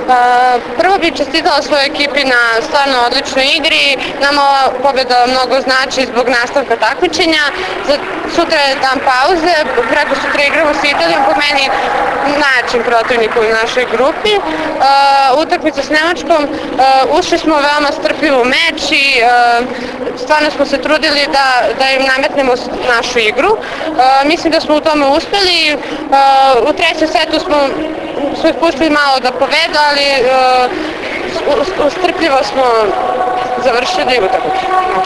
Prvo bih čestitala svojoj ekipi na stvarno odličnoj igri. Nama ova pobjeda mnogo znači zbog nastavka takmičenja. Sutra je dan pauze, preko sutra igramo s Italijom, po meni najjačim protivnikom u našoj grupi. Utakmica s Nemačkom, ušli smo veoma strpljivo u meč i stvarno smo se trudili da im nametnemo našu igru. Mislim da smo u tome uspeli. U trećem setu smo ih pustili malo da povedu, ali strpljivo smo završili utakmicu.